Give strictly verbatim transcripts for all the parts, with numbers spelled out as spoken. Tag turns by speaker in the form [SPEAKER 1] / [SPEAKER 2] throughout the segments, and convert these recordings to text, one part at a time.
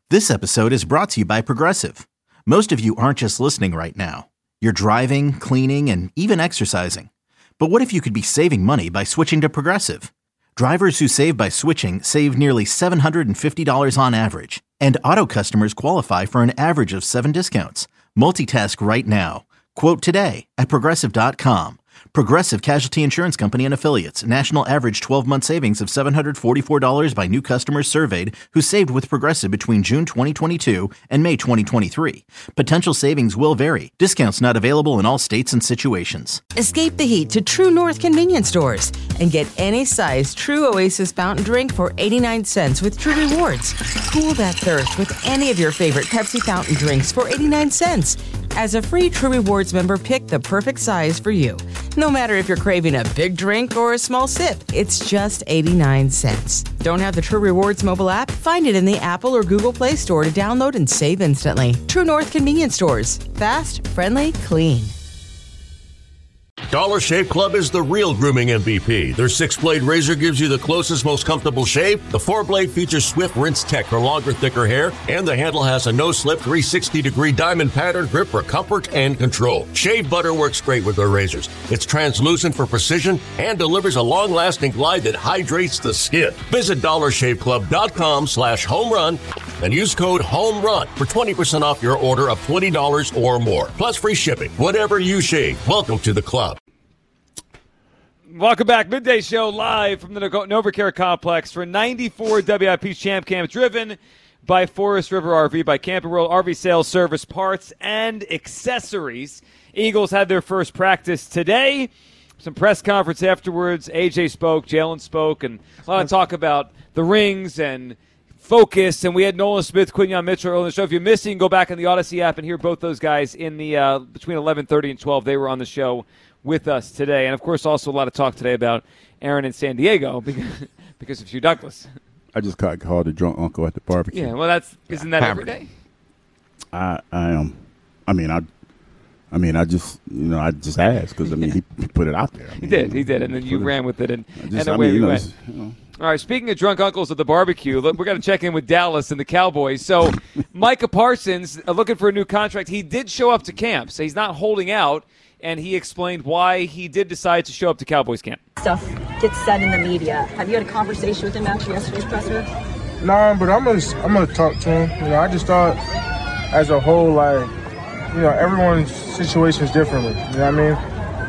[SPEAKER 1] This episode is brought to you by Progressive. Most of you aren't just listening right now. You're driving, cleaning, and even exercising. But what if you could be saving money by switching to Progressive? Drivers who save by switching save nearly seven hundred fifty dollars on average. And auto customers qualify for an average of seven discounts. Multitask right now. Quote today at Progressive dot com. Progressive Casualty Insurance Company and Affiliates. National average twelve-month savings of seven hundred forty-four dollars by new customers surveyed who saved with Progressive between June twenty twenty-two and May twenty twenty-three. Potential savings will vary. Discounts not available in all states and situations.
[SPEAKER 2] Escape the heat to True North convenience stores and get any size True Oasis fountain drink for eighty-nine cents with True Rewards. Cool that thirst with any of your favorite Pepsi fountain drinks for eighty-nine cents. As a free True Rewards member, pick the perfect size for you. No matter if you're craving a big drink or a small sip, it's just eighty-nine cents. Don't have the True Rewards mobile app? Find it in the Apple or Google Play Store to download and save instantly. True North convenience stores. Fast, friendly, clean.
[SPEAKER 3] Dollar Shave Club is the real grooming M V P. Their six-blade razor gives you the closest, most comfortable shave. The four-blade features Swift Rinse Tech for longer, thicker hair. And the handle has a no-slip three hundred sixty degree diamond pattern grip for comfort and control. Shave butter works great with their razors. It's translucent for precision and delivers a long-lasting glide that hydrates the skin. Visit dollar shave club dot com slash home run and use code HOMERUN for twenty percent off your order of twenty dollars or more. Plus free shipping. Whatever you shave, welcome to the club.
[SPEAKER 4] Welcome back. Midday Show live from the NovaCare Complex for ninety-four W I P Champ Camp, driven by Forest River R V, by Camping World R V Sales, Service, Parts, and Accessories. Eagles had their first practice today. Some press conference afterwards. A J spoke, Jalen spoke, and a lot of talk about the rings and focus. And we had Nolan Smith, Quinyon Mitchell on the show. If you missed it, you can go back on the Odyssey app and hear both those guys in the uh, between eleven thirty and twelve. They were on the show with us today. And, of course, also a lot of talk today about Aaron in San Diego because, because of Hugh Douglas.
[SPEAKER 5] I just got called a drunk uncle at the barbecue.
[SPEAKER 4] Yeah, well, that's isn't that every day?
[SPEAKER 5] I I am. Um, I mean, I I mean, I just, you know, I just asked because, I mean, he, he put it out there. I mean,
[SPEAKER 4] he did, he did, and then you ran with it, and, just, and away
[SPEAKER 5] I mean,
[SPEAKER 4] we
[SPEAKER 5] you know,
[SPEAKER 4] went.
[SPEAKER 5] You know.
[SPEAKER 4] All right, speaking of drunk uncles at the barbecue, look, we're going to check in with Dallas and the Cowboys. So Micah Parsons, uh, looking for a new contract. He did show up to camp, so he's not holding out. And he explained why he did decide to show up to Cowboys camp.
[SPEAKER 6] Stuff gets said in the media. Have you had a conversation with him after yesterday's presser?
[SPEAKER 7] No, but I'm gonna I'm gonna talk to him. You know, I just thought, as a whole, like, you know, everyone's situation is differently. You know what I mean?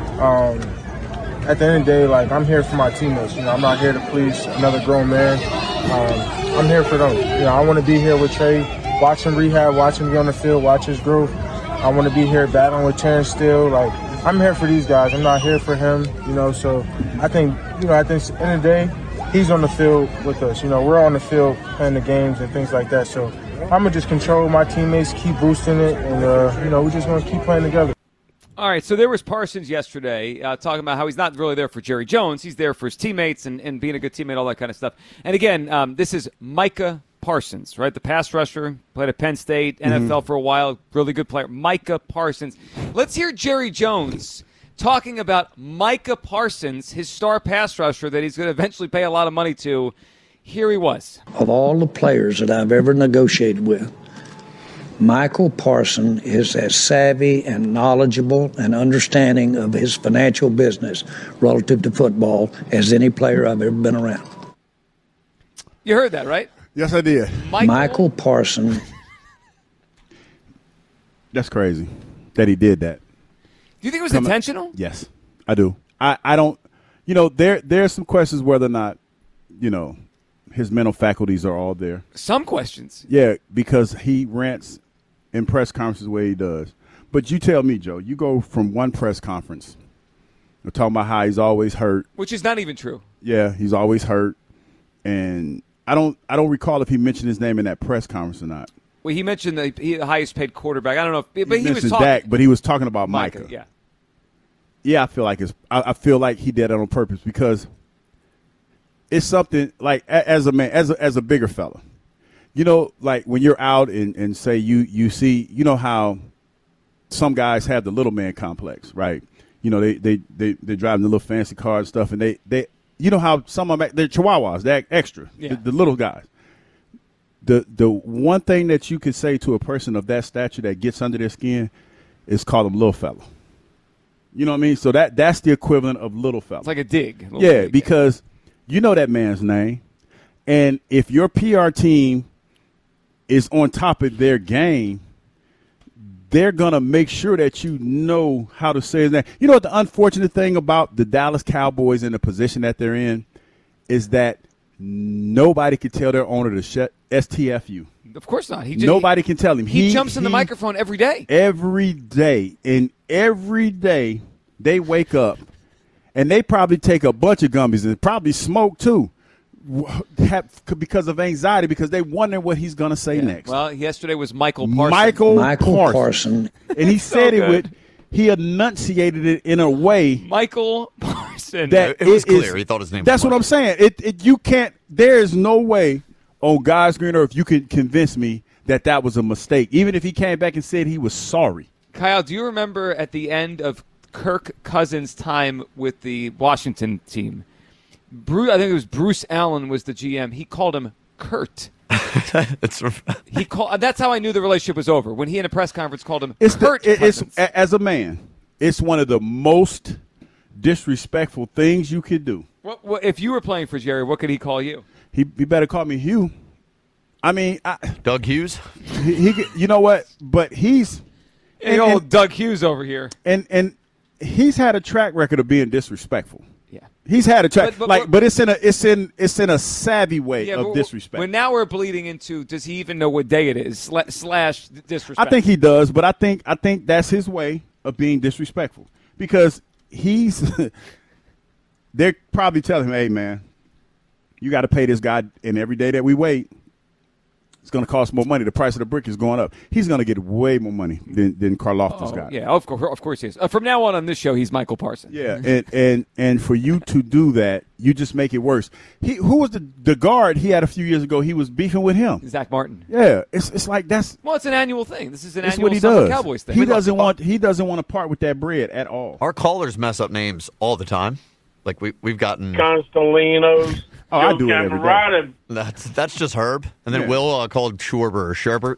[SPEAKER 7] Um, at the end of the day, like, I'm here for my teammates. You know, I'm not here to please another grown man. Um, I'm here for them. You know, I want to be here with Trey, watch him rehab, watch him get on the field, watch his growth. I want to be here battling with Terrence Steele. Like, I'm here for these guys. I'm not here for him, you know. So I think, you know, I think at the end of the day, he's on the field with us. You know, we're on the field playing the games and things like that. So I'm going to just control my teammates, keep boosting it, and, uh, you know, we're just going to keep playing together.
[SPEAKER 4] All right, so there was Parsons yesterday uh, talking about how he's not really there for Jerry Jones. He's there for his teammates and, and being a good teammate, all that kind of stuff. And, again, um, this is Micah Parsons, right? The pass rusher, played at Penn State, N F L mm-hmm. for a while, really good player. Micah Parsons. Let's hear Jerry Jones talking about Micah Parsons, his star pass rusher that he's going to eventually pay a lot of money to. Here he was.
[SPEAKER 8] Of all the players that I've ever negotiated with, Michael Parsons is as savvy and knowledgeable and understanding of his financial business relative to football as any player I've ever been around.
[SPEAKER 4] You heard that, right?
[SPEAKER 5] Yes, I did.
[SPEAKER 8] Michael, Michael Parsons.
[SPEAKER 5] That's crazy that he did that.
[SPEAKER 4] Do you think it was
[SPEAKER 5] Come
[SPEAKER 4] intentional?
[SPEAKER 5] On. Yes, I do. I, I don't, you know, there there's some questions whether or not, you know, his mental faculties are all there.
[SPEAKER 4] Some questions.
[SPEAKER 5] Yeah, because he rants in press conferences the way he does. But you tell me, Joe, you go from one press conference, they're talking about how he's always hurt.
[SPEAKER 4] Which is not even true.
[SPEAKER 5] Yeah, he's always hurt. And I don't I don't recall if he mentioned his name in that press conference or not.
[SPEAKER 4] Well, he mentioned the, he, the highest paid quarterback. I don't know, if, but
[SPEAKER 5] he,
[SPEAKER 4] he was talking.
[SPEAKER 5] Dak, but he was talking about Micah.
[SPEAKER 4] Micah. Yeah,
[SPEAKER 5] yeah. I feel like it's. I, I feel like he did it on purpose because it's something like as a man, as a, as a bigger fella. You know, like when you're out and, and say you you see, you know how some guys have the little man complex, right? You know, they they they they driving the little fancy car and stuff, and they they. You know how some of them, they're chihuahuas, they're extra,
[SPEAKER 4] yeah.
[SPEAKER 5] the, the little guys. the the one thing that you could say to a person of that stature that gets under their skin is call them little fella. You know what I mean? So that that's the equivalent of little fella.
[SPEAKER 4] It's like a dig. A
[SPEAKER 5] yeah,
[SPEAKER 4] dig.
[SPEAKER 5] because you know that man's name, and if your P R team is on top of their game, they're going to make sure that you know how to say his name. You know what the unfortunate thing about the Dallas Cowboys in the position that they're in is that nobody can tell their owner to shut S T F U.
[SPEAKER 4] Of course not. He just,
[SPEAKER 5] Nobody can tell him.
[SPEAKER 4] He,
[SPEAKER 5] He
[SPEAKER 4] jumps in the
[SPEAKER 5] he-
[SPEAKER 4] microphone every day.
[SPEAKER 5] Every day. And every day they wake up and they probably take a bunch of gummies and probably smoke too. Have, because of anxiety, because they wonder what he's going to say
[SPEAKER 4] Yeah.
[SPEAKER 5] next.
[SPEAKER 4] Well, yesterday was Michael Parsons.
[SPEAKER 5] Michael,
[SPEAKER 8] Michael
[SPEAKER 5] Parsons.
[SPEAKER 8] Parson.
[SPEAKER 5] And he
[SPEAKER 4] So
[SPEAKER 5] said it
[SPEAKER 4] good.
[SPEAKER 5] with, he enunciated it in a way
[SPEAKER 4] Michael Parsons.
[SPEAKER 5] that
[SPEAKER 9] It was
[SPEAKER 5] it is-
[SPEAKER 9] clear. He thought his name was
[SPEAKER 5] That's what
[SPEAKER 9] Michael.
[SPEAKER 5] I'm saying. It, it you can't. There is no way on God's green earth you can convince me that that was a mistake. Even if he came back and said he was sorry.
[SPEAKER 4] Kyle, do you remember at the end of Kirk Cousins' time with the Washington team, Bruce, I think it was Bruce Allen was the G M. He called him Kurt.
[SPEAKER 9] It's,
[SPEAKER 4] He called. That's how I knew the relationship was over. When he in a press conference called him
[SPEAKER 5] It's the,
[SPEAKER 4] Kurt
[SPEAKER 5] it- it's
[SPEAKER 4] Cousins.
[SPEAKER 5] a- as a man, it's one of the most disrespectful things you could do.
[SPEAKER 4] What, what, if you were playing for Jerry, what could he call you?
[SPEAKER 5] He, he better call me Hugh. I mean, I,
[SPEAKER 9] Doug Hughes.
[SPEAKER 5] he, he, you know what? But he's
[SPEAKER 4] Hey,
[SPEAKER 5] and,
[SPEAKER 4] old
[SPEAKER 5] and,
[SPEAKER 4] Doug Hughes over here.
[SPEAKER 5] and and he's had a track record of being disrespectful.
[SPEAKER 4] Yeah.
[SPEAKER 5] He's had a track
[SPEAKER 4] But- but-
[SPEAKER 5] like,
[SPEAKER 4] but-
[SPEAKER 5] but it's in a it's in it's in a savvy way
[SPEAKER 4] Yeah,
[SPEAKER 5] of
[SPEAKER 4] but
[SPEAKER 5] disrespect.
[SPEAKER 4] When now we're bleeding into, does he even know what day it is? Sla- slash disrespect.
[SPEAKER 5] I think he does, but I think I think that's his way of being disrespectful because he's. They're probably telling him, "Hey, man, you got to pay this guy, and every day that we wait, it's going to cost more money. The price of the brick is going up. He's going to get way more money than than Karloftis
[SPEAKER 4] Oh,
[SPEAKER 5] got."
[SPEAKER 4] yeah, of course, of course he is. Uh, from now on on this show, he's Michael Parsons.
[SPEAKER 5] Yeah, and, and and for you to do that, you just make it worse. He who was the the guard he had a few years ago? He was beefing with him.
[SPEAKER 4] Zach Martin.
[SPEAKER 5] Yeah, it's it's like that's
[SPEAKER 4] Well, it's an annual thing. This is an
[SPEAKER 5] that's
[SPEAKER 4] annual
[SPEAKER 5] what he
[SPEAKER 4] Summer
[SPEAKER 5] does.
[SPEAKER 4] Cowboys thing.
[SPEAKER 5] He doesn't want he doesn't want to part with that bread at all.
[SPEAKER 9] Our callers mess up names all the time. Like we we've gotten.
[SPEAKER 10] Constelinos.
[SPEAKER 5] Oh, I do it every day.
[SPEAKER 10] Right.
[SPEAKER 9] That's that's just Herb, and then
[SPEAKER 5] Yeah.
[SPEAKER 9] Will uh, called Schwarber or Sherbert.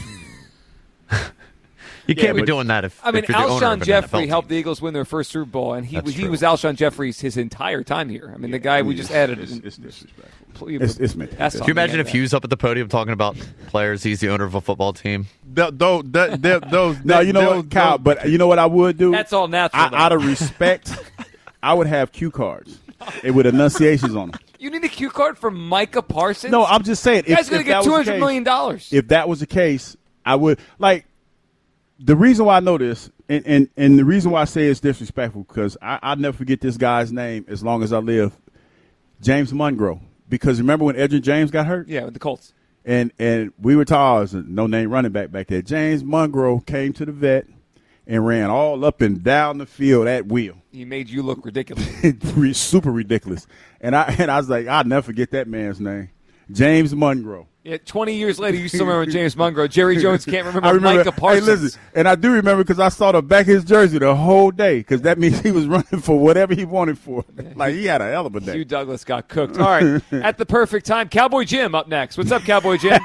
[SPEAKER 9] You can't be
[SPEAKER 5] but-
[SPEAKER 9] doing that if
[SPEAKER 4] I mean,
[SPEAKER 9] if you're the owner of
[SPEAKER 4] Alshon
[SPEAKER 9] an N F L
[SPEAKER 4] Jeffrey
[SPEAKER 9] team.
[SPEAKER 4] helped the Eagles win their first Super Bowl, and he
[SPEAKER 9] That's
[SPEAKER 4] was he
[SPEAKER 9] true.
[SPEAKER 4] was Alshon Jeffrey's his entire time here. I mean, the guy we just added.
[SPEAKER 5] It's,
[SPEAKER 4] in-
[SPEAKER 5] it's disrespectful.
[SPEAKER 4] Please-
[SPEAKER 5] It's, it's meant to be
[SPEAKER 4] That's
[SPEAKER 9] Can
[SPEAKER 4] on
[SPEAKER 9] you
[SPEAKER 4] me,
[SPEAKER 9] imagine
[SPEAKER 4] I
[SPEAKER 9] if
[SPEAKER 4] guess.
[SPEAKER 9] Hughes up at the podium talking about players? He's the owner of a football team.
[SPEAKER 11] Th- those, that, that, those,
[SPEAKER 5] No, you know
[SPEAKER 11] those,
[SPEAKER 5] what, Kyle?
[SPEAKER 11] those-
[SPEAKER 5] But you know what I would do?
[SPEAKER 4] That's all natural,
[SPEAKER 5] I,
[SPEAKER 4] though.
[SPEAKER 5] out of respect, I would have cue cards and with enunciations on them.
[SPEAKER 4] You need a cue card from Micah Parsons?
[SPEAKER 5] No, I'm just saying.
[SPEAKER 4] You
[SPEAKER 5] If,
[SPEAKER 4] guys going
[SPEAKER 5] if
[SPEAKER 4] to get
[SPEAKER 5] that
[SPEAKER 4] two
[SPEAKER 5] was the
[SPEAKER 4] hundred
[SPEAKER 5] case-
[SPEAKER 4] million dollars.
[SPEAKER 5] If that was the case, I would like. The reason why I know this, and, and, and the reason why I say it's disrespectful, because I'll never forget this guy's name as long as I live, James Monroe. Because remember when Edgerrin James got hurt?
[SPEAKER 4] Yeah, with the Colts.
[SPEAKER 5] And and we were tall, no name running back back there. James Monroe came to the vet and ran all up and down the field at will.
[SPEAKER 4] He made you look ridiculous.
[SPEAKER 5] Super ridiculous. And I and I was like, I'll never forget that man's name. James Monroe.
[SPEAKER 4] Yeah, twenty years later, you still remember James Monroe. Jerry Jones can't remember,
[SPEAKER 5] I remember
[SPEAKER 4] Micah Parsons.
[SPEAKER 5] Hey, listen, and I do remember because I saw the back of his jersey the whole day because that means he was running for whatever he wanted for. Like, he had a hell of a day.
[SPEAKER 4] Hugh Douglas got cooked. All right, at the perfect time, Cowboy Jim up next. What's up, Cowboy Jim?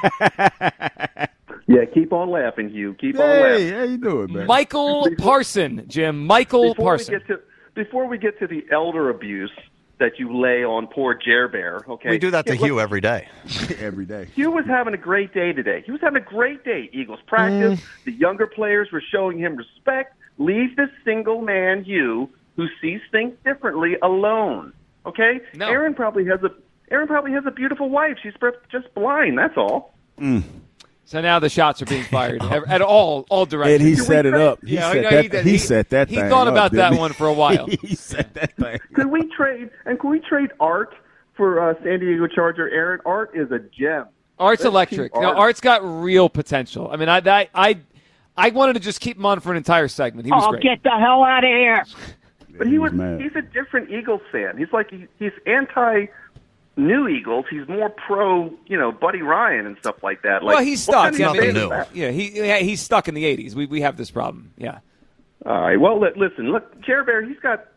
[SPEAKER 10] Yeah, keep on laughing, Hugh. Keep on
[SPEAKER 5] Hey,
[SPEAKER 10] laughing.
[SPEAKER 5] how you doing, man?
[SPEAKER 4] Michael Parson, Jim. Michael
[SPEAKER 10] Before
[SPEAKER 4] Parson.
[SPEAKER 10] we get to before we get to the elder abuse that you lay on poor Jer Bear, okay?
[SPEAKER 9] We do that to
[SPEAKER 10] Yeah, look,
[SPEAKER 9] Hugh every day.
[SPEAKER 5] Every day.
[SPEAKER 10] Hugh was having a great day today. He was having a great day. Eagles practice.
[SPEAKER 9] Mm.
[SPEAKER 10] The younger players were showing him respect. Leave this single man, Hugh, who sees things differently, alone. Okay?
[SPEAKER 4] No.
[SPEAKER 10] Aaron probably has a Aaron probably has a beautiful wife. She's just blind. That's all.
[SPEAKER 4] So now the shots are being fired at, at all all directions.
[SPEAKER 5] And he set it up. He
[SPEAKER 4] Yeah,
[SPEAKER 5] set
[SPEAKER 4] no,
[SPEAKER 5] that.
[SPEAKER 4] he did.
[SPEAKER 5] He,
[SPEAKER 4] He-
[SPEAKER 5] set that.
[SPEAKER 4] he
[SPEAKER 5] thing
[SPEAKER 4] thought
[SPEAKER 5] up,
[SPEAKER 4] about
[SPEAKER 5] didn't
[SPEAKER 4] that
[SPEAKER 5] he?
[SPEAKER 4] one for a while.
[SPEAKER 5] he set that thing.
[SPEAKER 10] Could we trade and could we trade Art for uh, San Diego Charger Aaron? Art is a gem.
[SPEAKER 4] Art's
[SPEAKER 10] Let's
[SPEAKER 4] electric.
[SPEAKER 10] keep
[SPEAKER 4] No,
[SPEAKER 10] Art.
[SPEAKER 4] Art's got real potential. I mean, I, I, I, I wanted to just keep him on for an entire segment. He was
[SPEAKER 12] Oh,
[SPEAKER 4] great.
[SPEAKER 12] get the hell out of here.
[SPEAKER 10] But he
[SPEAKER 5] He
[SPEAKER 10] was
[SPEAKER 5] was mad.
[SPEAKER 10] he's a different Eagles fan. He's like he, he's anti new Eagles. He's more pro, you know, Buddy Ryan and stuff like that. Like,
[SPEAKER 4] well, he's
[SPEAKER 10] what
[SPEAKER 4] stuck.
[SPEAKER 10] kind
[SPEAKER 4] Yeah,
[SPEAKER 10] of
[SPEAKER 4] I mean,
[SPEAKER 10] fan is
[SPEAKER 9] new.
[SPEAKER 10] that?
[SPEAKER 4] yeah, he, yeah, he's stuck in the eighties. We we have this problem. Yeah.
[SPEAKER 10] All right. Well, li- listen. Look, Jer Bear. He's got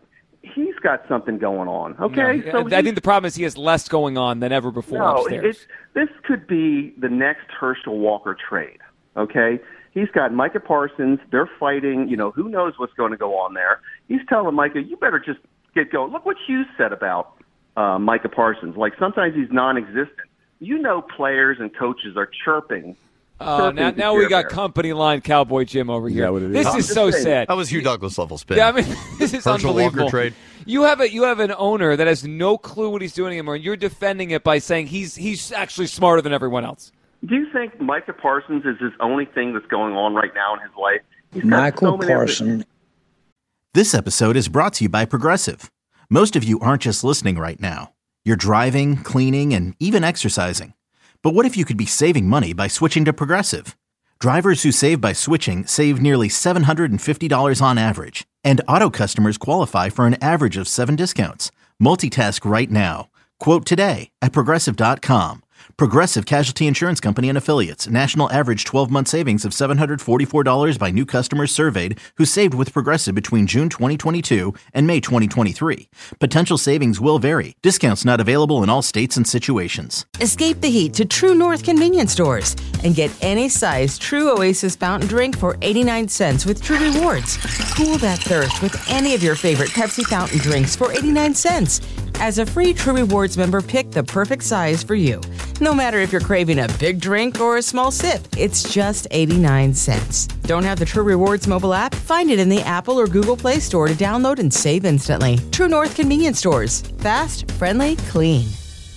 [SPEAKER 10] he's got something going on. Okay,
[SPEAKER 4] No,
[SPEAKER 10] so
[SPEAKER 4] I think the problem is he has less going on than ever before
[SPEAKER 10] no,
[SPEAKER 4] upstairs.
[SPEAKER 10] it's, this could be the next Herschel Walker trade. Okay, he's got Micah Parsons. They're fighting. You know, who knows what's going to go on there? He's telling Micah, you better just get going. Look what Hughes said about uh, Micah Parsons. Like sometimes he's non-existent. You know, players and coaches are chirping.
[SPEAKER 4] Oh, now, now we got
[SPEAKER 10] there.
[SPEAKER 4] company line Cowboy Jim over here.
[SPEAKER 5] what it
[SPEAKER 4] This
[SPEAKER 5] is?
[SPEAKER 4] is so sad.
[SPEAKER 9] That was Hugh Douglas level spin.
[SPEAKER 4] Yeah, I mean, this is
[SPEAKER 9] Herschel
[SPEAKER 4] unbelievable.
[SPEAKER 9] Walker trade.
[SPEAKER 4] You have a you have an owner that has no clue what he's doing anymore, and you're defending it by saying he's he's actually smarter than everyone else.
[SPEAKER 10] Do you think Micah Parsons is his only thing that's going on right now in his life? He's got
[SPEAKER 8] Michael
[SPEAKER 10] so many other-
[SPEAKER 8] Parson.
[SPEAKER 1] This episode is brought to you by Progressive. Most of you aren't just listening right now. You're driving, cleaning, and even exercising. But what if you could be saving money by switching to Progressive? Drivers who save by switching save nearly seven hundred fifty dollars on average, and auto customers qualify for an average of seven discounts. Multitask right now. Quote today at Progressive dot com. Progressive Casualty Insurance Company and Affiliates. National average twelve-month savings of seven hundred forty-four dollars by new customers surveyed who saved with Progressive between June twenty twenty-two and May twenty twenty-three. Potential savings will vary. Discounts not available in all states and situations.
[SPEAKER 2] Escape the heat to True North convenience stores and get any size True Oasis fountain drink for eighty-nine cents with True Rewards. Cool that thirst with any of your favorite Pepsi fountain drinks for eighty-nine cents. As a free True Rewards member, pick the perfect size for you. No matter if you're craving a big drink or a small sip, it's just eighty-nine cents. Don't have the True Rewards mobile app? Find it in the Apple or Google Play Store to download and save instantly. True North convenience stores. Fast, friendly, clean.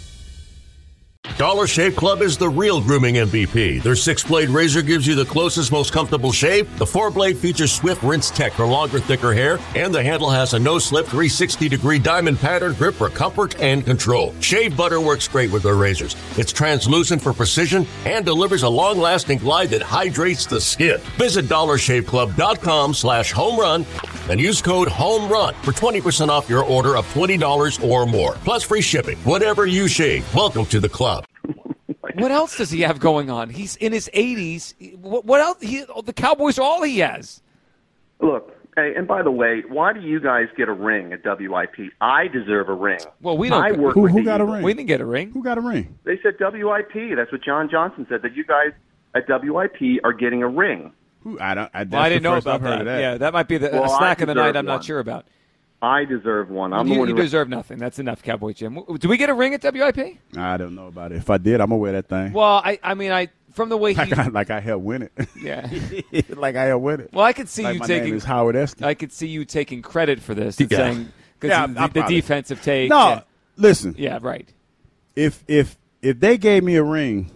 [SPEAKER 3] Dollar Shave Club is the real grooming M V P. Their six-blade razor gives you the closest, most comfortable shave. The four-blade features Swift Rinse Tech for longer, thicker hair, and the handle has a no-slip three sixty degree diamond pattern grip for comfort and control. Shave butter works great with their razors. It's translucent for precision and delivers a long-lasting glide that hydrates the skin. Visit dollar shave club dot com slash home run and use code HOMERUN for twenty percent off your order of twenty dollars or more. Plus free shipping. Whatever you shave, welcome to the club.
[SPEAKER 4] What else does he have going on? He's in his eighties. What, what else? He, the Cowboys are all he has.
[SPEAKER 10] Look, hey, and by the way, why do you guys get a ring at W I P? I deserve a ring.
[SPEAKER 4] Well, we don't.
[SPEAKER 10] I work
[SPEAKER 5] Who,
[SPEAKER 10] with
[SPEAKER 5] who
[SPEAKER 10] the
[SPEAKER 5] got a
[SPEAKER 10] Eagles.
[SPEAKER 5] ring?
[SPEAKER 4] We didn't get a ring.
[SPEAKER 5] Who got a ring?
[SPEAKER 10] They said W I P. That's what John Johnson said, that you guys at W I P are getting a ring.
[SPEAKER 5] Who? I don't. I, that's
[SPEAKER 4] Well, I
[SPEAKER 5] the
[SPEAKER 4] didn't know
[SPEAKER 5] first
[SPEAKER 4] about
[SPEAKER 5] I've heard
[SPEAKER 4] that.
[SPEAKER 5] of that.
[SPEAKER 4] Yeah, that might be the
[SPEAKER 10] Well,
[SPEAKER 4] a snack
[SPEAKER 10] I
[SPEAKER 4] of the night.
[SPEAKER 10] deserve
[SPEAKER 4] I'm not
[SPEAKER 10] one.
[SPEAKER 4] sure about.
[SPEAKER 10] I deserve one. I'm the
[SPEAKER 4] You,
[SPEAKER 10] one
[SPEAKER 4] you
[SPEAKER 10] who
[SPEAKER 4] deserve nothing. That's enough, Cowboy Jim. Do we get a ring at W I P?
[SPEAKER 5] I don't know about it. If I did, I'm gonna wear that thing.
[SPEAKER 4] Well, I, I mean, I from the way he,
[SPEAKER 5] like I, like I helped win it.
[SPEAKER 4] yeah.
[SPEAKER 5] like I helped win it.
[SPEAKER 4] Well, I could see
[SPEAKER 5] like
[SPEAKER 4] you
[SPEAKER 5] my
[SPEAKER 4] taking.
[SPEAKER 5] name is Howard Eskin.
[SPEAKER 4] I could see you taking credit for this and
[SPEAKER 9] Yeah.
[SPEAKER 4] saying because
[SPEAKER 5] Yeah,
[SPEAKER 4] the,
[SPEAKER 5] I
[SPEAKER 4] the
[SPEAKER 5] probably-
[SPEAKER 4] defensive take.
[SPEAKER 5] No,
[SPEAKER 4] yeah.
[SPEAKER 5] listen.
[SPEAKER 4] Yeah, right.
[SPEAKER 5] If if if they gave me a ring,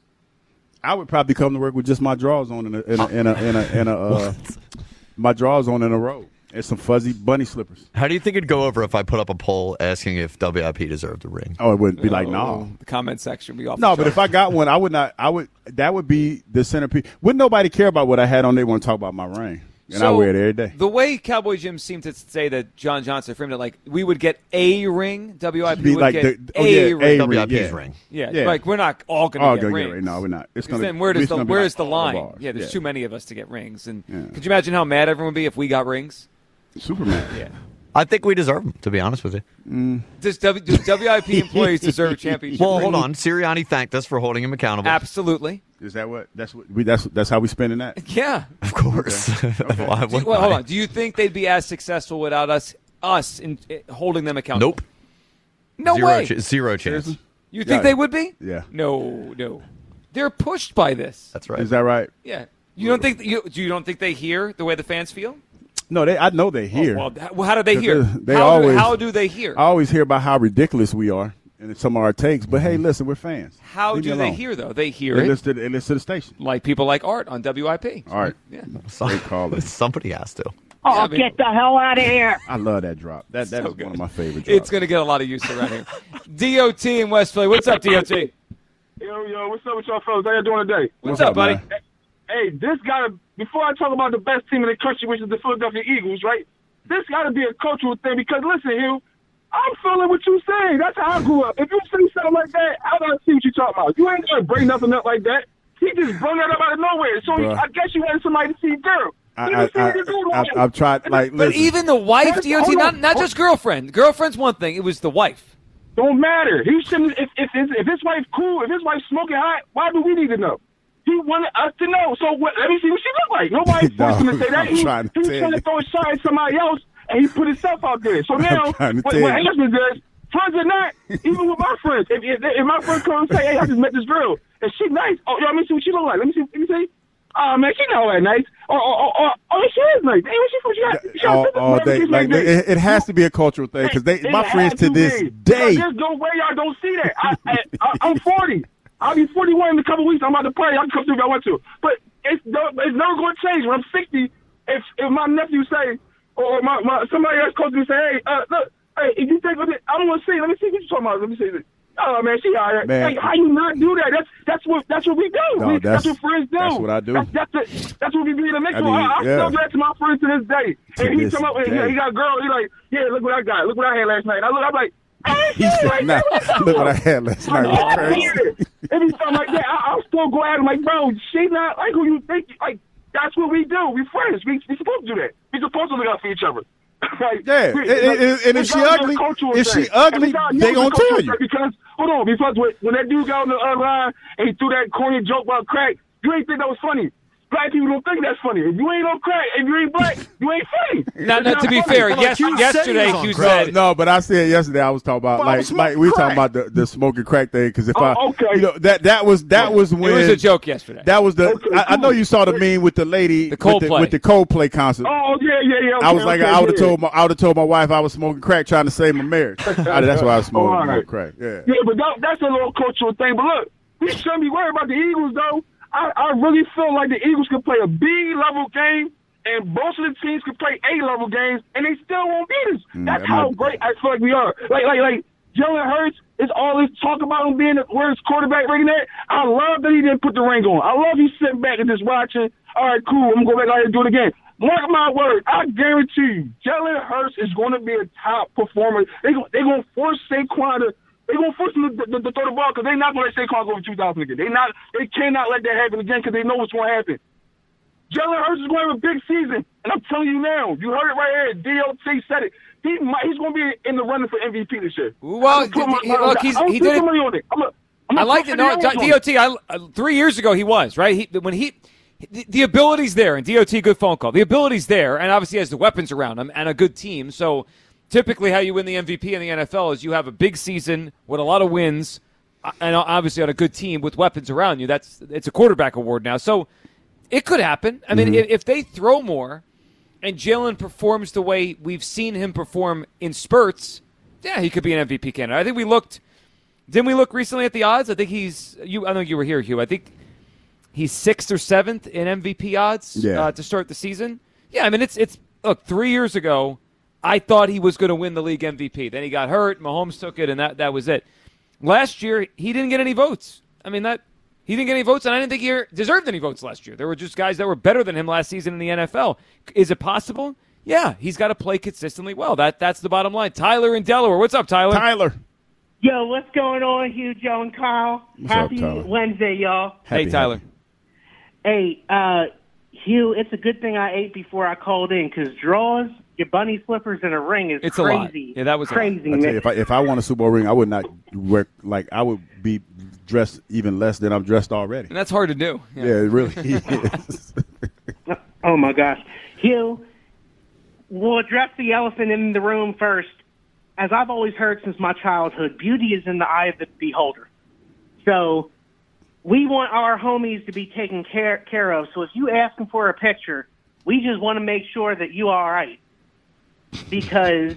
[SPEAKER 5] I would probably come to work with just my drawers on in a in a in a in a, in a uh, my drawers on in a row and some fuzzy bunny slippers.
[SPEAKER 9] How do you think it'd go over if I put up a poll asking if W I P deserved a ring?
[SPEAKER 5] Oh, it wouldn't be like
[SPEAKER 4] Oh,
[SPEAKER 5] no.
[SPEAKER 4] The comment section would be off.
[SPEAKER 5] No,
[SPEAKER 4] the
[SPEAKER 5] but
[SPEAKER 4] chart.
[SPEAKER 5] if I got one, I would not. I would. That would be the centerpiece. Wouldn't nobody care about what I had on? They want to talk about my ring, and I
[SPEAKER 4] So,
[SPEAKER 5] wear it every day.
[SPEAKER 4] The way Cowboy Jim seemed to say that John Johnson framed it like we would get a ring, W I P
[SPEAKER 5] Be
[SPEAKER 4] would
[SPEAKER 5] like
[SPEAKER 4] get
[SPEAKER 5] the- oh,
[SPEAKER 4] a
[SPEAKER 5] yeah,
[SPEAKER 4] ring.
[SPEAKER 5] a
[SPEAKER 9] W I P's
[SPEAKER 5] yeah.
[SPEAKER 9] ring.
[SPEAKER 4] Yeah,
[SPEAKER 5] Yeah.
[SPEAKER 4] like we're not all going
[SPEAKER 5] Oh,
[SPEAKER 4] to get
[SPEAKER 5] gonna
[SPEAKER 4] rings.
[SPEAKER 5] get it right. No, we're not. It's
[SPEAKER 4] 'Cause
[SPEAKER 5] gonna.
[SPEAKER 4] then where does
[SPEAKER 5] it's
[SPEAKER 4] the
[SPEAKER 5] gonna be
[SPEAKER 4] where's
[SPEAKER 5] like
[SPEAKER 4] the
[SPEAKER 5] all
[SPEAKER 4] line?
[SPEAKER 5] of ours.
[SPEAKER 4] Yeah, there's too many of us to get rings. And
[SPEAKER 5] Yeah.
[SPEAKER 4] could you imagine how mad everyone would be if we got rings?
[SPEAKER 5] Superman.
[SPEAKER 4] Yeah.
[SPEAKER 9] I think we deserve them, to be honest with you.
[SPEAKER 4] Does w, do W I P employees deserve a championship?
[SPEAKER 9] Well,
[SPEAKER 4] ring?
[SPEAKER 9] hold on. Sirianni thanked us for holding him accountable.
[SPEAKER 4] Absolutely.
[SPEAKER 5] Is that what? That's what. We, that's that's how we spending that.
[SPEAKER 4] Yeah.
[SPEAKER 9] Of course. Why
[SPEAKER 4] Do,
[SPEAKER 9] wouldn't
[SPEAKER 4] well, hold
[SPEAKER 9] I?
[SPEAKER 4] on. Do you think they'd be as successful without us us in, in holding them accountable?
[SPEAKER 9] Nope.
[SPEAKER 4] No
[SPEAKER 9] Zero
[SPEAKER 4] way.
[SPEAKER 9] ch- zero chance.
[SPEAKER 5] Seriously?
[SPEAKER 4] You think
[SPEAKER 5] Yeah.
[SPEAKER 4] they would be?
[SPEAKER 5] Yeah.
[SPEAKER 4] No, no. They're pushed by this.
[SPEAKER 9] That's right.
[SPEAKER 5] Is that right?
[SPEAKER 4] Yeah. You don't think you you don't think they hear the way the fans feel?
[SPEAKER 5] No, they. I know they hear.
[SPEAKER 4] Well, th- well, how do they hear?
[SPEAKER 5] They
[SPEAKER 4] how,
[SPEAKER 5] always.
[SPEAKER 4] do, how do they hear?
[SPEAKER 5] I always hear about how ridiculous we are and some of our takes. But hey, listen, we're fans.
[SPEAKER 4] How
[SPEAKER 5] Leave me
[SPEAKER 4] do they
[SPEAKER 5] alone.
[SPEAKER 4] hear though? They hear
[SPEAKER 5] They
[SPEAKER 4] it
[SPEAKER 5] listen, to, they listen to the station.
[SPEAKER 4] like people like Art on W I P.
[SPEAKER 5] All right.
[SPEAKER 4] Yeah.
[SPEAKER 5] Great call.
[SPEAKER 9] Somebody has to.
[SPEAKER 6] Oh,
[SPEAKER 4] Yeah, I mean-
[SPEAKER 6] get the hell out of here.
[SPEAKER 5] I love that drop. That that
[SPEAKER 4] So
[SPEAKER 5] is one
[SPEAKER 4] good.
[SPEAKER 5] of my favorite drops.
[SPEAKER 4] It's going to get a lot of use around here. D O T in West Philly. What's up, D O T?
[SPEAKER 7] Yo, yo, what's up with y'all fellas? How you doing today?
[SPEAKER 4] What's,
[SPEAKER 5] What's
[SPEAKER 4] up,
[SPEAKER 5] up,
[SPEAKER 4] buddy?
[SPEAKER 5] man?
[SPEAKER 7] Hey, this gotta, before I talk about the best team in the country, which is the Philadelphia Eagles, right? This gotta be a cultural thing because, listen, Hugh, I'm feeling what you're saying. That's how I grew up. If you say something like that, I gotta see what you're talking about. You ain't gonna bring nothing up like that. He just brought that up out of nowhere. So
[SPEAKER 5] Bruh.
[SPEAKER 7] I guess you had somebody to see girl.
[SPEAKER 5] I, I, I, I, I've tried, like,
[SPEAKER 4] But
[SPEAKER 5] listen.
[SPEAKER 4] even the wife,
[SPEAKER 12] That's-
[SPEAKER 4] D O T,
[SPEAKER 12] hold
[SPEAKER 4] not,
[SPEAKER 12] on.
[SPEAKER 4] not just girlfriend. Girlfriend's one thing. It was the wife.
[SPEAKER 12] Don't matter. He shouldn't. If if his, if his wife cool, if his wife smoking hot, why do we need to know? He wanted us to know. So what, let me see what she look like. Nobody forced him to say that.
[SPEAKER 5] I'm
[SPEAKER 12] He,
[SPEAKER 5] trying to
[SPEAKER 12] he was
[SPEAKER 5] tell
[SPEAKER 12] trying
[SPEAKER 5] you.
[SPEAKER 12] to throw a shot at somebody else, and he put himself out there. So now,
[SPEAKER 5] trying to
[SPEAKER 12] what,
[SPEAKER 5] tell
[SPEAKER 12] what
[SPEAKER 5] you.
[SPEAKER 12] Anderson does, friends or not, even with my friends, if, if, if my friend comes and say, "Hey, I just met this girl, and she nice," oh, yo, let me see what she look like. Let me see. Let me see. Oh man, she not all that nice. Or, or, or, or oh, she is nice. Hey, where she from? She got, she got
[SPEAKER 5] all,
[SPEAKER 12] business,
[SPEAKER 5] all
[SPEAKER 12] whatever
[SPEAKER 5] day.
[SPEAKER 12] she's
[SPEAKER 5] Like,
[SPEAKER 12] like
[SPEAKER 5] it, it has to be a cultural thing because they,
[SPEAKER 12] It
[SPEAKER 5] my friends
[SPEAKER 12] had
[SPEAKER 5] to this
[SPEAKER 12] be.
[SPEAKER 5] day.
[SPEAKER 12] There's no way y'all don't see that. I, I, I, I'm forty. I'll be forty-one in a couple weeks. I'm about to party. I can come through if I want to. But it's no- it's never going to change. When I'm sixty, if if my nephew say or my, my somebody else comes to me and say, hey, uh, look, hey, if you think of it, I don't want to see. Let me see what you talking about. Let me see this. Oh man, she all right.
[SPEAKER 5] Man.
[SPEAKER 12] Hey, how you not do that? That's that's what that's what we do.
[SPEAKER 5] No,
[SPEAKER 12] we,
[SPEAKER 5] that's-
[SPEAKER 12] what friends do.
[SPEAKER 5] that's what I do.
[SPEAKER 12] That's that's, the, that's what we do in the mix.
[SPEAKER 5] I
[SPEAKER 12] I,
[SPEAKER 5] mean,
[SPEAKER 12] I, I
[SPEAKER 5] yeah.
[SPEAKER 12] still do that to my friends to this day.
[SPEAKER 5] To
[SPEAKER 12] and he
[SPEAKER 5] this
[SPEAKER 12] come up and he,
[SPEAKER 5] day.
[SPEAKER 12] he got a girl. He like, yeah, look what I got. Look what I had last night. I look, I'm like, hey,
[SPEAKER 5] He
[SPEAKER 12] shit,
[SPEAKER 5] said,
[SPEAKER 12] like,
[SPEAKER 5] nah,
[SPEAKER 12] what you
[SPEAKER 5] look what I
[SPEAKER 12] doing?
[SPEAKER 5] had last night. It was crazy.
[SPEAKER 12] If he's something like that, I, I'll still go at him like, bro, she not like who you think. Like, that's what we do. We friends. We we supposed to do that. We supposed to look out for each other. like,
[SPEAKER 5] Yeah,
[SPEAKER 12] we,
[SPEAKER 5] and- and- and if
[SPEAKER 12] it's
[SPEAKER 5] she
[SPEAKER 12] not
[SPEAKER 5] ugly-
[SPEAKER 12] a cultural
[SPEAKER 5] if she
[SPEAKER 12] thing.
[SPEAKER 5] ugly,
[SPEAKER 12] And God
[SPEAKER 5] they
[SPEAKER 12] knows
[SPEAKER 5] gonna
[SPEAKER 12] it's a cultural
[SPEAKER 5] tell you.
[SPEAKER 12] thing Because hold on, because when, when that dude got on the uh, line and he threw that corny joke about crack, you ain't think that was funny. Black people don't think that's funny. If you ain't on crack, if you ain't black, you ain't funny.
[SPEAKER 4] Now,
[SPEAKER 12] It's
[SPEAKER 4] now,
[SPEAKER 12] not
[SPEAKER 4] to be
[SPEAKER 12] funny.
[SPEAKER 4] fair,
[SPEAKER 12] Like,
[SPEAKER 4] yes,
[SPEAKER 12] you
[SPEAKER 4] yesterday
[SPEAKER 12] said
[SPEAKER 4] you
[SPEAKER 12] he was on crack.
[SPEAKER 4] said
[SPEAKER 5] No, but I said yesterday I was talking about
[SPEAKER 11] Well, I
[SPEAKER 5] like
[SPEAKER 11] was
[SPEAKER 5] like
[SPEAKER 11] smoking
[SPEAKER 5] we were talking
[SPEAKER 11] crack.
[SPEAKER 5] about the, the smoking crack thing because if
[SPEAKER 12] Oh,
[SPEAKER 5] I
[SPEAKER 12] okay.
[SPEAKER 5] you know that that was that was when
[SPEAKER 4] it was a joke yesterday.
[SPEAKER 5] that was the
[SPEAKER 12] Okay,
[SPEAKER 5] I, I know
[SPEAKER 12] cool.
[SPEAKER 5] you saw the meme with the lady
[SPEAKER 4] The
[SPEAKER 5] with, the,
[SPEAKER 4] Coldplay.
[SPEAKER 5] with the Coldplay concert.
[SPEAKER 12] Oh yeah, yeah, yeah. Okay,
[SPEAKER 5] I was like
[SPEAKER 12] okay,
[SPEAKER 5] I would have
[SPEAKER 12] yeah.
[SPEAKER 5] told my I would have told my wife I was smoking crack trying to save my marriage. I- that's why I was smoking
[SPEAKER 12] All right.
[SPEAKER 5] crack. Yeah.
[SPEAKER 12] Yeah, but that, that's a little cultural thing. But look, we shouldn't be worried about the Eagles, though. I, I really feel like the Eagles could play a B-level game, and both of the teams could play A-level games, and they still won't beat us.
[SPEAKER 5] Mm,
[SPEAKER 12] That's
[SPEAKER 5] that
[SPEAKER 12] how
[SPEAKER 5] might-
[SPEAKER 12] great I feel like we are. Like, like, like Jalen Hurts is all this talk about him being where his quarterback ring at. I love that he didn't put the ring on. I love he's sitting back and just watching. All right, cool. I'm going to go back out here and do it again. Mark my word, I guarantee you, Jalen Hurts is going to be a top performer. They're they going to force Saquon to They're going to force them to, to, to throw the ball because they're not going to let Saquon go over two thousand again. They not. They cannot let that happen again because they know what's going to happen. Jalen Hurts is going to have a big season, and I'm telling you now, you heard it right here. D O T said it. He might, he's going to be in the running for M V P this year.
[SPEAKER 4] Well,
[SPEAKER 12] I'm gonna put
[SPEAKER 4] he-
[SPEAKER 12] my-
[SPEAKER 4] look, he's-
[SPEAKER 12] I'm
[SPEAKER 4] he
[SPEAKER 12] gonna
[SPEAKER 4] did
[SPEAKER 12] put
[SPEAKER 4] it-
[SPEAKER 12] money on it. I'm a, I'm
[SPEAKER 4] I
[SPEAKER 12] a
[SPEAKER 4] like it. No,
[SPEAKER 12] put fifty
[SPEAKER 4] D O T. I, uh, three years ago he was right. He, when he, the, the ability's there, and D O T, good phone call. The ability's there, and obviously he has the weapons around him and a good team. So typically, how you win the M V P in the N F L is you have a big season with a lot of wins, uh, and obviously on a good team with weapons around you. That's it's a quarterback award now. So it could happen. I mean,
[SPEAKER 5] Mm-hmm.
[SPEAKER 4] if, if they throw more, and Jalen performs the way we've seen him perform in spurts, yeah, he could be an M V P candidate. I think we looked. Didn't we look recently at the odds? I think he's you. I know you were here, Hugh. I think he's sixth or seventh in M V P odds
[SPEAKER 5] Yeah.
[SPEAKER 4] uh, to start the season. Yeah, I mean it's it's look three years ago. I thought he was going to win the league M V P. Then he got hurt. Mahomes took it, and that that was it. Last year he didn't get any votes. I mean that he didn't get any votes, and I didn't think he deserved any votes last year. There were just guys that were better than him last season in the N F L. Is it possible? Yeah, he's got to play consistently well. That that's the bottom line. Tyler in Delaware. What's up, Tyler?
[SPEAKER 5] Tyler.
[SPEAKER 13] Yo, what's going on, Hugh, Joe, and Kyle?
[SPEAKER 5] What's up,
[SPEAKER 13] Happy
[SPEAKER 5] Tyler?
[SPEAKER 13] Wednesday, y'all.
[SPEAKER 5] Happy,
[SPEAKER 4] hey, Tyler.
[SPEAKER 13] Hey, uh, Hugh, it's a good thing I ate before I called in because draws, your bunny slippers, and a ring is
[SPEAKER 4] It's a lot.
[SPEAKER 13] crazy.
[SPEAKER 4] Yeah, that was a lot.
[SPEAKER 13] crazy,
[SPEAKER 5] I tell
[SPEAKER 13] man.
[SPEAKER 5] you, if I if I won a Super Bowl ring, I would not wear like I would be dressed even less than I'm dressed already.
[SPEAKER 4] And that's hard to do.
[SPEAKER 5] Yeah, it really is.
[SPEAKER 13] Oh, my gosh. Hugh, we'll address the elephant in the room first. As I've always heard since my childhood, beauty is in the eye of the beholder. So we want our homies to be taken care, care of. So if you asking for a picture, we just want to make sure that you are all right. Because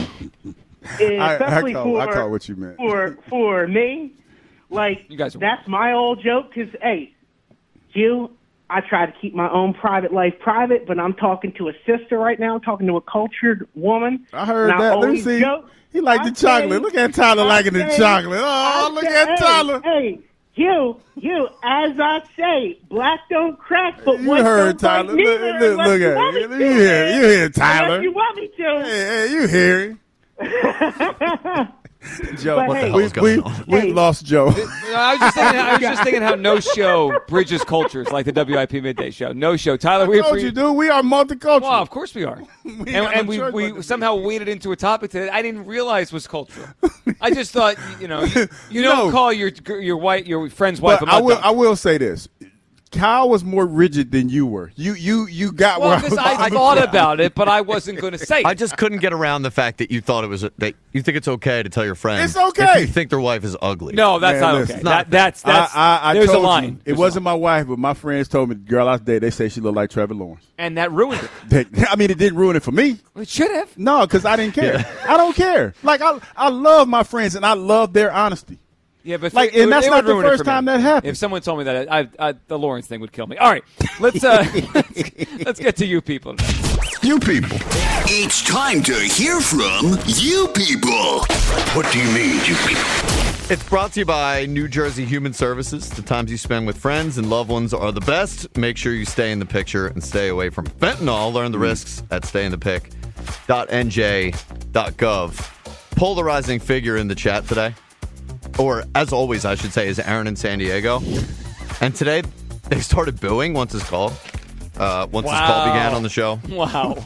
[SPEAKER 5] I,
[SPEAKER 13] especially
[SPEAKER 5] I, call,
[SPEAKER 13] for,
[SPEAKER 5] I call what you meant.
[SPEAKER 13] for, for me, like,
[SPEAKER 4] You guys are
[SPEAKER 13] that's my old joke because, hey, Hugh, I try to keep my own private life private, but I'm talking to a sister right now, talking to a cultured woman.
[SPEAKER 5] I heard
[SPEAKER 13] and I
[SPEAKER 5] that. Let me
[SPEAKER 13] always
[SPEAKER 5] see.
[SPEAKER 13] joke-
[SPEAKER 5] He liked
[SPEAKER 13] I
[SPEAKER 5] the chocolate.
[SPEAKER 13] say-
[SPEAKER 5] Look at Tyler
[SPEAKER 13] I
[SPEAKER 5] liking the
[SPEAKER 13] say-
[SPEAKER 5] chocolate. Oh,
[SPEAKER 13] I
[SPEAKER 5] look
[SPEAKER 13] say-
[SPEAKER 5] at
[SPEAKER 13] hey,
[SPEAKER 5] Tyler.
[SPEAKER 13] Hey, Hugh, Hugh, as I say, black don't crack, but
[SPEAKER 5] You
[SPEAKER 13] white
[SPEAKER 5] heard
[SPEAKER 13] don't
[SPEAKER 5] Tyler.
[SPEAKER 13] bite
[SPEAKER 5] Look,
[SPEAKER 13] neither,
[SPEAKER 5] look,
[SPEAKER 13] unless
[SPEAKER 5] look
[SPEAKER 13] you
[SPEAKER 5] at
[SPEAKER 13] want me
[SPEAKER 5] it.
[SPEAKER 13] to,
[SPEAKER 5] You hear,
[SPEAKER 13] man.
[SPEAKER 5] you hear Tyler.
[SPEAKER 13] Unless you want me to.
[SPEAKER 5] Hey, hey, you hear him. Joe,
[SPEAKER 13] But
[SPEAKER 5] what
[SPEAKER 13] hey,
[SPEAKER 5] the we, we, we
[SPEAKER 13] Hey.
[SPEAKER 5] lost Joe.
[SPEAKER 4] I was just thinking, I was just thinking how no show bridges cultures like the W I P Midday Show. No show. Tyler, we
[SPEAKER 5] I told
[SPEAKER 4] appre-
[SPEAKER 5] you, dude. We are multicultural.
[SPEAKER 4] Well, of course we are.
[SPEAKER 5] We
[SPEAKER 4] and
[SPEAKER 5] got
[SPEAKER 4] and
[SPEAKER 5] no
[SPEAKER 4] we,
[SPEAKER 5] choice but
[SPEAKER 4] we
[SPEAKER 5] to
[SPEAKER 4] somehow waded into a topic that I didn't realize was cultural. I just thought, you know, you, you don't
[SPEAKER 5] No.
[SPEAKER 4] call your your white your friend's wife
[SPEAKER 5] But
[SPEAKER 4] a
[SPEAKER 5] I
[SPEAKER 4] mud
[SPEAKER 5] will.
[SPEAKER 4] duck.
[SPEAKER 5] I will say this. Kyle was more rigid than you were. You you you got
[SPEAKER 4] Well,
[SPEAKER 5] where
[SPEAKER 4] because
[SPEAKER 5] I, was
[SPEAKER 4] I thought about it, but I wasn't going to say it.
[SPEAKER 9] I just couldn't get around the fact that you thought it was a, that you think it's okay to tell your friends.
[SPEAKER 5] It's okay.
[SPEAKER 9] if you think their wife is ugly.
[SPEAKER 4] No, that's
[SPEAKER 5] Man,
[SPEAKER 4] not
[SPEAKER 5] listen,
[SPEAKER 4] okay.
[SPEAKER 5] it's
[SPEAKER 4] That, that's that's
[SPEAKER 5] I, I, I
[SPEAKER 4] there's
[SPEAKER 5] told
[SPEAKER 4] a line.
[SPEAKER 5] You, it
[SPEAKER 4] There's a
[SPEAKER 5] wasn't my wife, but my friends told me the girl I was dating, they say she looked like Trevor Lawrence.
[SPEAKER 4] and that ruined it.
[SPEAKER 5] That, I mean, it didn't ruin it for me.
[SPEAKER 4] It should have.
[SPEAKER 5] No, because I didn't care. I don't care. Like I, I love my friends and I love their honesty.
[SPEAKER 4] Yeah, but
[SPEAKER 5] Like,
[SPEAKER 4] it would-
[SPEAKER 5] and that's
[SPEAKER 4] it
[SPEAKER 5] not
[SPEAKER 4] would
[SPEAKER 5] the
[SPEAKER 4] ruin it
[SPEAKER 5] first
[SPEAKER 4] for me.
[SPEAKER 5] time that happened.
[SPEAKER 4] If someone told me that, I, I, the Lawrence thing would kill me. All right, let's uh, let's, let's get to you people.
[SPEAKER 14] You people. It's time to hear from you people. What do you mean, you people?
[SPEAKER 9] It's brought to you by New Jersey Human Services. The times you spend with friends and loved ones are the best. Make sure you stay in the picture and stay away from fentanyl. Learn the risks at stay in the pic dot n j dot gov. Polarizing figure in the chat today. Or, as always, I should say, is Aaron in San Diego. And today, they started booing once his call. Uh, once his call
[SPEAKER 4] Wow.
[SPEAKER 9] began on the show.
[SPEAKER 4] Wow.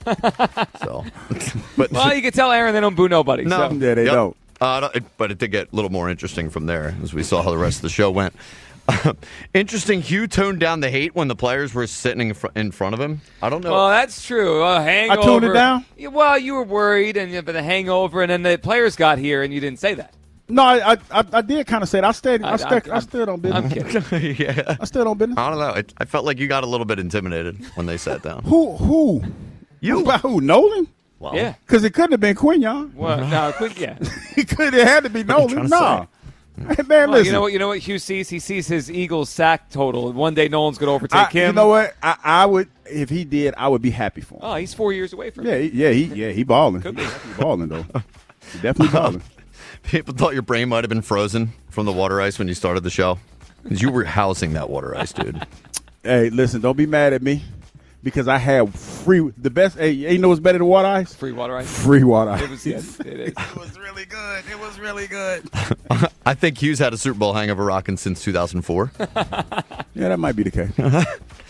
[SPEAKER 9] So, but
[SPEAKER 4] Well, you can tell Aaron they don't boo nobody.
[SPEAKER 9] No,
[SPEAKER 4] so.
[SPEAKER 5] Yeah, they
[SPEAKER 9] Yep.
[SPEAKER 5] don't.
[SPEAKER 9] Uh, no, it- but it did get a little more interesting from there as we saw how the rest of the show went. Interesting, Hugh toned down the hate when the players were sitting in, fr- in front of him. I don't know.
[SPEAKER 4] Well, that's true. A hangover.
[SPEAKER 5] I toned it down?
[SPEAKER 4] Yeah, well, you were worried, and but the hangover, and then the players got here, and you didn't say that.
[SPEAKER 5] No, I I, I, I did kind of say it. I stayed. I,
[SPEAKER 4] I-
[SPEAKER 5] stuck, I,
[SPEAKER 4] I'm-
[SPEAKER 5] stood on
[SPEAKER 4] I'm
[SPEAKER 5] business.
[SPEAKER 4] kidding.
[SPEAKER 9] yeah.
[SPEAKER 5] I stood on business.
[SPEAKER 9] I don't know. I, I felt like you got a little bit intimidated when they sat down.
[SPEAKER 5] Who who?
[SPEAKER 9] You.
[SPEAKER 5] About who? Nolan?
[SPEAKER 9] Well,
[SPEAKER 4] Yeah.
[SPEAKER 5] Because it couldn't have been Quignon.
[SPEAKER 4] Well, no, quick, yeah.
[SPEAKER 5] It could have had to be
[SPEAKER 9] What are you
[SPEAKER 5] Nolan.
[SPEAKER 9] trying to
[SPEAKER 5] No. Hey, man,
[SPEAKER 4] Well,
[SPEAKER 5] listen.
[SPEAKER 4] you know what? You know what Hugh sees? He sees his Eagles sack total. and One day, Nolan's going to overtake
[SPEAKER 5] I,
[SPEAKER 4] him.
[SPEAKER 5] you know what? I, I would if he did. I would be happy for him.
[SPEAKER 4] Oh, he's four years away from
[SPEAKER 5] Yeah,
[SPEAKER 4] it.
[SPEAKER 5] he, yeah, he yeah he balling.
[SPEAKER 4] Could be.
[SPEAKER 5] He balling though. He definitely balling.
[SPEAKER 9] People thought your brain might have been frozen from the water ice when you started the show. Because you were housing that water ice, dude.
[SPEAKER 5] Hey, listen, don't be mad at me because I had free the best. Hey, you know what's better than water ice?
[SPEAKER 4] Free water ice.
[SPEAKER 5] Free water ice.
[SPEAKER 4] It was, yes, it is.
[SPEAKER 5] It was really good. It was really good.
[SPEAKER 9] I think Hughes had a Super Bowl hangover rocking since two thousand four.
[SPEAKER 5] Yeah, that might be the case.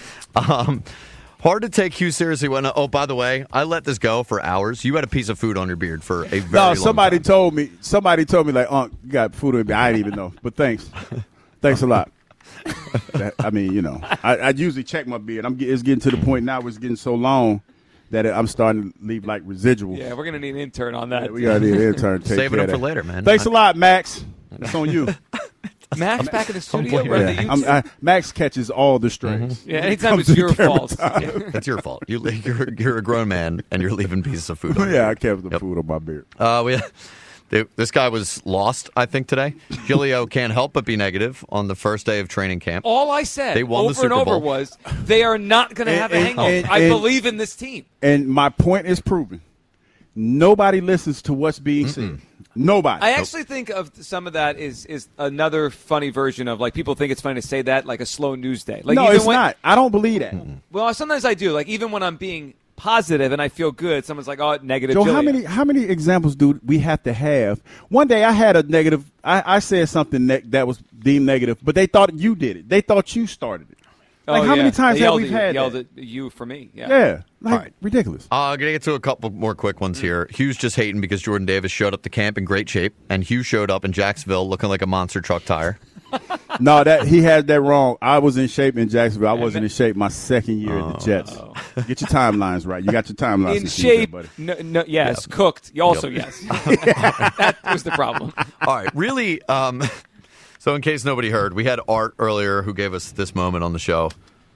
[SPEAKER 9] um, hard to take Hughes seriously when, oh, by the way, I let this go for hours. You had a piece of food on your beard for a very
[SPEAKER 5] No,
[SPEAKER 9] long
[SPEAKER 5] somebody
[SPEAKER 9] time.
[SPEAKER 5] told me. Somebody told me like, "Unc, you got food in me." I didn't even know, but thanks, thanks a lot. That, I mean, you know, I, I usually check my beard. I'm get- it's getting to the point now where it's getting so long that I'm starting to leave like residuals.
[SPEAKER 4] Yeah, we're going to need an intern on that.
[SPEAKER 5] We got to need an intern. to take
[SPEAKER 9] Saving
[SPEAKER 5] care
[SPEAKER 9] them
[SPEAKER 5] of
[SPEAKER 9] for
[SPEAKER 5] that.
[SPEAKER 9] later, man.
[SPEAKER 5] Thanks a lot, Max. It's on you.
[SPEAKER 4] Max back in the studio.
[SPEAKER 9] playing.
[SPEAKER 4] We're at the
[SPEAKER 5] Yeah, I'm,
[SPEAKER 4] YouTube.
[SPEAKER 5] I, Max catches all the strings.
[SPEAKER 4] Yeah,
[SPEAKER 5] When it
[SPEAKER 4] anytime
[SPEAKER 5] comes
[SPEAKER 4] it's
[SPEAKER 5] to the
[SPEAKER 4] your
[SPEAKER 5] camera
[SPEAKER 4] fault.
[SPEAKER 5] time.
[SPEAKER 4] Yeah.
[SPEAKER 9] That's your fault. You, you're, you're a grown man, and you're leaving pieces of food on your
[SPEAKER 5] Yeah, I
[SPEAKER 9] beard.
[SPEAKER 5] kept the
[SPEAKER 9] Yep.
[SPEAKER 5] food on my beard.
[SPEAKER 9] Uh, we, they, this guy was lost, I think, today. Gilio can't help but be negative on the first day of training camp.
[SPEAKER 4] All I said
[SPEAKER 9] They won the
[SPEAKER 4] over
[SPEAKER 9] Super
[SPEAKER 4] and over
[SPEAKER 9] Bowl.
[SPEAKER 4] was they are not going to
[SPEAKER 5] And-
[SPEAKER 4] have a
[SPEAKER 5] and-
[SPEAKER 4] hangover.
[SPEAKER 5] and-
[SPEAKER 4] I
[SPEAKER 5] and-
[SPEAKER 4] believe in this team.
[SPEAKER 5] And my point is proven. Nobody listens to what's being said. Nobody.
[SPEAKER 4] I actually think of some of that is is another funny version of like people think it's funny to say that like a slow news day. Like
[SPEAKER 5] no,
[SPEAKER 4] even
[SPEAKER 5] it's
[SPEAKER 4] when,
[SPEAKER 5] not. I don't believe that.
[SPEAKER 4] Well, sometimes I do. Like even when I'm being positive and I feel good, someone's like, "Oh, negative."
[SPEAKER 5] Joe, how
[SPEAKER 4] Jillian."
[SPEAKER 5] many how many examples do we have to have? One day I had a negative. I, I said something ne- that was deemed negative, but they thought you did it. They thought you started it. Like
[SPEAKER 4] Oh,
[SPEAKER 5] how
[SPEAKER 4] yeah.
[SPEAKER 5] many times
[SPEAKER 4] They
[SPEAKER 5] have
[SPEAKER 4] yelled
[SPEAKER 5] we
[SPEAKER 4] at you,
[SPEAKER 5] had
[SPEAKER 4] yelled
[SPEAKER 5] that?
[SPEAKER 4] at you for me? Yeah.
[SPEAKER 5] Yeah, like
[SPEAKER 9] All right.
[SPEAKER 5] ridiculous.
[SPEAKER 9] Uh, I'm going to get to a couple more quick ones here. Hughes just hating because Jordan Davis showed up to camp in great shape, and Hughes showed up in Jacksonville looking like a monster truck tire.
[SPEAKER 5] No, that he had that wrong. I was in shape in Jacksonville. I wasn't in shape my second year at the Jets. Get your timelines right. You got your timelines
[SPEAKER 4] In
[SPEAKER 5] confused
[SPEAKER 4] shape,
[SPEAKER 5] there, buddy.
[SPEAKER 4] no, no, yes, cooked. You also,
[SPEAKER 9] Yep.
[SPEAKER 4] yes. That was the problem.
[SPEAKER 9] All right, really. Um, so, in case nobody heard, we had Art earlier who gave us this moment on the show.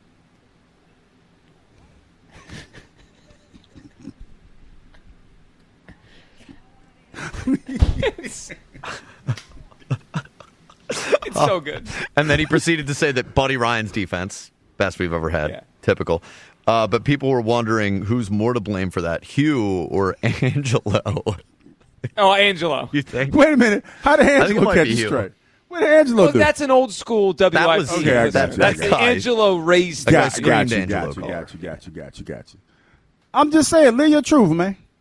[SPEAKER 4] it's it's so good.
[SPEAKER 9] And then he proceeded to say that Buddy Ryan's defense, best we've ever had.
[SPEAKER 4] Yeah.
[SPEAKER 9] Typical. Uh, but people were wondering who's more to blame for that, Hugh or Angelo.
[SPEAKER 4] Oh, Angelo.
[SPEAKER 9] You think?
[SPEAKER 5] Wait a minute. How did
[SPEAKER 9] think it
[SPEAKER 5] Angelo
[SPEAKER 9] might
[SPEAKER 5] catch
[SPEAKER 9] be
[SPEAKER 5] you
[SPEAKER 9] you.
[SPEAKER 5] straight? What did Angelo
[SPEAKER 4] Well,
[SPEAKER 5] do?
[SPEAKER 4] that's an old school W I P.
[SPEAKER 9] That was-
[SPEAKER 5] Okay, I
[SPEAKER 4] listener.
[SPEAKER 5] got you, I
[SPEAKER 4] That's
[SPEAKER 5] got
[SPEAKER 4] the
[SPEAKER 9] you.
[SPEAKER 4] Angelo raised.
[SPEAKER 9] That guy
[SPEAKER 5] got,
[SPEAKER 9] screamed
[SPEAKER 5] got you,
[SPEAKER 9] Angelo
[SPEAKER 5] got you,
[SPEAKER 9] caller.
[SPEAKER 5] got you, got you, got you, got you. I'm just saying, live your truth, man.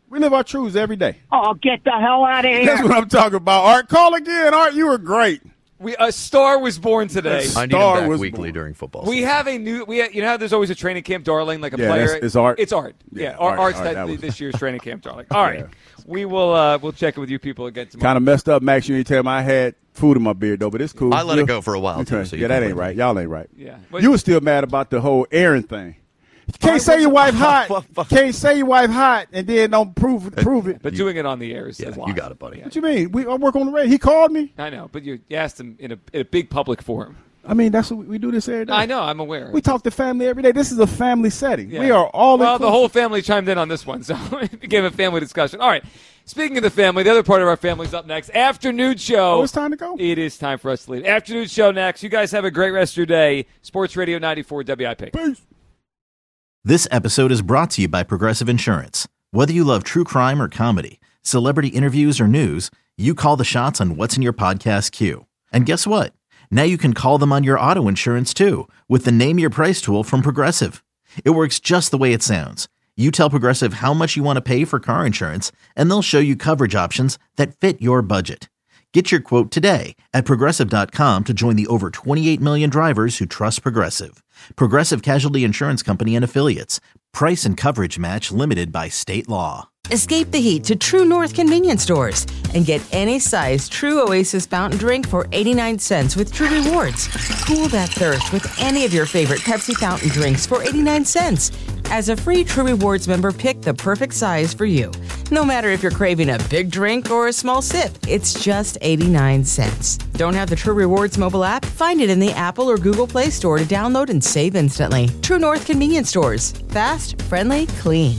[SPEAKER 5] We live our truths every day.
[SPEAKER 15] Oh, get the hell out of here.
[SPEAKER 5] That's what I'm talking about. Art, call again. Art, you were great.
[SPEAKER 4] We a star was born today.
[SPEAKER 9] I need him
[SPEAKER 5] Star
[SPEAKER 9] back
[SPEAKER 5] was
[SPEAKER 9] weekly
[SPEAKER 5] born.
[SPEAKER 9] during football
[SPEAKER 4] We
[SPEAKER 9] season.
[SPEAKER 4] have a new. We have, you know how there's always a training camp darling, like a
[SPEAKER 5] Yeah,
[SPEAKER 4] player.
[SPEAKER 5] that's- it's Art.
[SPEAKER 4] It's Art. Yeah,
[SPEAKER 5] Yeah,
[SPEAKER 4] Art,
[SPEAKER 5] Art,
[SPEAKER 4] Art's
[SPEAKER 5] Art,
[SPEAKER 4] that,
[SPEAKER 5] that was-
[SPEAKER 4] this year's training camp darling. All right,
[SPEAKER 5] Yeah.
[SPEAKER 4] we will. Uh, we'll check in with you people again tomorrow.
[SPEAKER 5] Kind of messed up, Max. You didn't tell me I had food in my beard, though, but it's cool.
[SPEAKER 9] I let
[SPEAKER 5] Yeah.
[SPEAKER 9] it go for a while,
[SPEAKER 5] Okay.
[SPEAKER 9] too, so you
[SPEAKER 5] yeah,
[SPEAKER 9] can
[SPEAKER 5] that
[SPEAKER 9] blame
[SPEAKER 5] ain't
[SPEAKER 9] me.
[SPEAKER 5] right. Y'all ain't right.
[SPEAKER 4] Yeah.
[SPEAKER 5] You were still mad about the whole Aaron thing. You can't
[SPEAKER 4] I
[SPEAKER 5] say your wife hot.
[SPEAKER 9] Fuck.
[SPEAKER 5] Can't say your wife hot and then don't prove prove it.
[SPEAKER 4] But doing it on the air is
[SPEAKER 9] Yeah,
[SPEAKER 4] is
[SPEAKER 9] you
[SPEAKER 4] wild.
[SPEAKER 9] got it, buddy.
[SPEAKER 5] What you mean? We I work on the radio. He called me.
[SPEAKER 4] I know, but you, you asked him in a, in a big public forum.
[SPEAKER 5] I mean, that's what we, we do this every day.
[SPEAKER 4] I know, I'm aware.
[SPEAKER 5] We talk to family every day. This is a family setting.
[SPEAKER 4] Yeah.
[SPEAKER 5] We are all
[SPEAKER 4] well.
[SPEAKER 5] inclusive.
[SPEAKER 4] The whole family chimed in on this one, so it became a family discussion. All right. Speaking of the family, the other part of our family is up next. Afternoon show.
[SPEAKER 5] Oh, it's time to go.
[SPEAKER 4] It is time for us to leave. Afternoon show next. You guys have a great rest of your day. Sports Radio ninety-four W I P.
[SPEAKER 5] Peace.
[SPEAKER 1] This episode is brought to you by Progressive Insurance. Whether you love true crime or comedy, celebrity interviews or news, you call the shots on what's in your podcast queue. And guess what? Now you can call them on your auto insurance too with the Name Your Price tool from Progressive. It works just the way it sounds. You tell Progressive how much you want to pay for car insurance, and they'll show you coverage options that fit your budget. Get your quote today at Progressive dot com to join the over twenty-eight million drivers who trust Progressive. Progressive Casualty Insurance Company and Affiliates. Price and coverage match limited by state law.
[SPEAKER 2] Escape the heat to True North convenience stores and get any size True Oasis fountain drink for eighty-nine cents with True Rewards. Cool that thirst with any of your favorite Pepsi fountain drinks for eighty-nine cents. As a free True Rewards member, pick the perfect size for you. No matter if you're craving a big drink or a small sip, it's just eighty-nine cents. Don't have the True Rewards mobile app? Find it in the Apple or Google Play Store to download and save instantly. True North convenience stores. Fast, friendly, clean.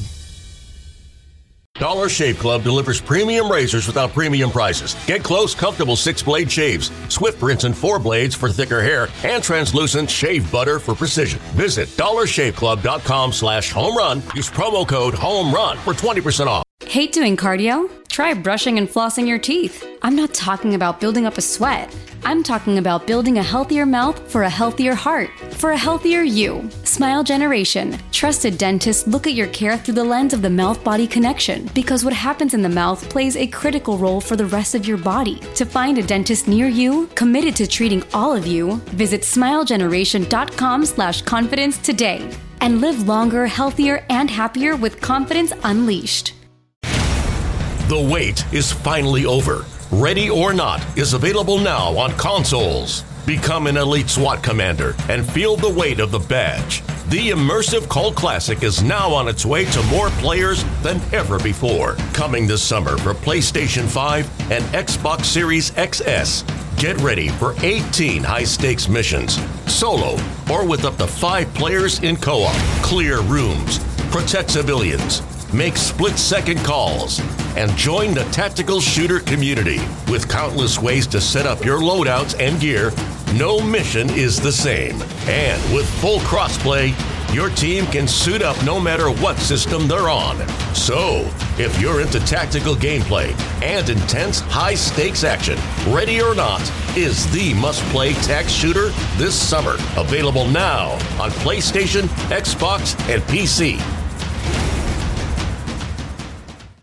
[SPEAKER 3] Dollar Shave Club delivers premium razors without premium prices. Get close, comfortable six-blade shaves, swift rinse and four blades for thicker hair, and translucent shave butter for precision. Visit dollar shave club dot com slash home run. Use promo code HOMERUN for twenty percent off.
[SPEAKER 16] Hate doing cardio? Try brushing and flossing your teeth. I'm not talking about building up a sweat. I'm talking about building a healthier mouth for a healthier heart, for a healthier you. Smile Generation. Trusted dentists look at your care through the lens of the mouth-body connection, because what happens in the mouth plays a critical role for the rest of your body. To find a dentist near you, committed to treating all of you, visit smile generation dot com slash confidence today. And live longer, healthier, and happier with confidence unleashed.
[SPEAKER 3] The wait is finally over. Ready or Not is available now on consoles. Become an elite SWAT commander and feel the weight of the badge. The immersive cult classic is now on its way to more players than ever before. Coming this summer for PlayStation five and Xbox Series X S. Get ready for eighteen high-stakes missions, solo or with up to five players in co-op. Clear rooms, protect civilians, make split-second calls, and join the tactical shooter community. With countless ways to set up your loadouts and gear, no mission is the same. And with full crossplay, your team can suit up no matter what system they're on. So, if you're into tactical gameplay and intense high-stakes action, Ready or Not is the must-play tac shooter this summer. Available now on PlayStation, Xbox, and P C.